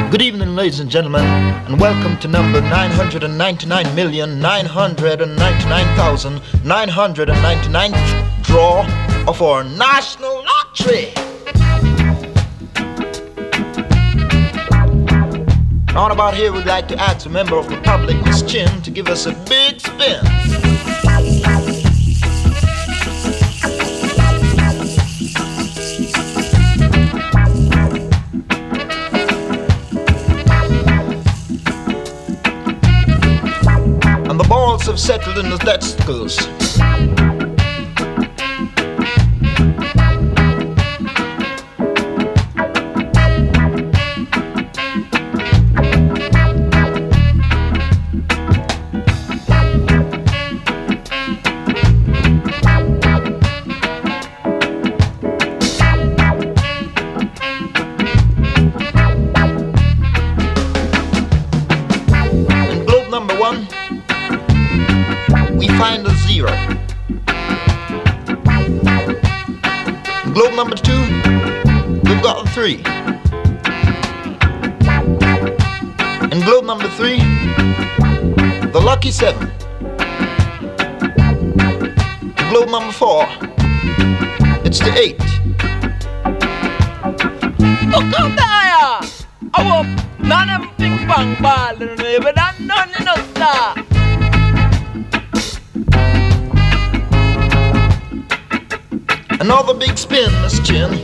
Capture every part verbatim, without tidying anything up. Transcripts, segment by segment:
Good evening, ladies and gentlemen, and welcome to number nine hundred ninety-nine million nine hundred ninety-nine thousand nine hundred ninety-ninth draw of our national lottery. Round about here, we'd like to ask a member of the public, Miss Chin, to give us a big spin. And the balls have settled in the testicles. Number one, we find a zero. In globe number two, we've got a three. In globe number three, the lucky seven. In globe number four, it's the eight. Look out there! I hope none of them ping pong ball in the but that none in the star. Another big spin, Miss Chin.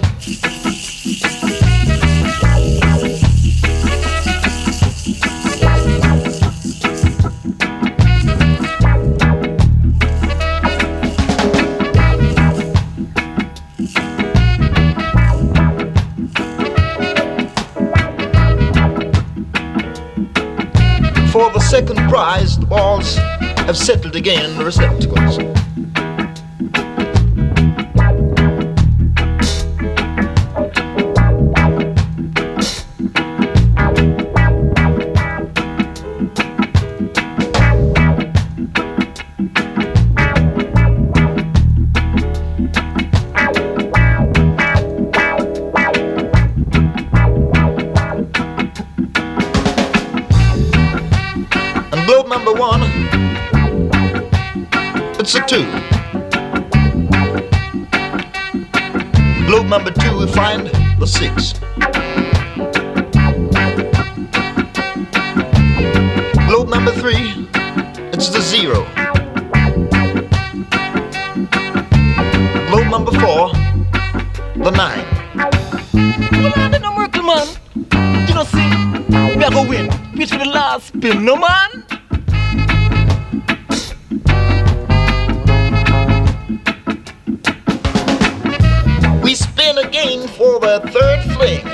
For the second prize, the balls have settled again in the receptacles. Globe number one, it's a two. Globe number two, we find the six. Globe number three, it's the zero. Globe number four, the nine. Well, I don't know, Merkel, man. You know, see, we are going to win. Which for the last spin, no, man? We spin again for the third fling.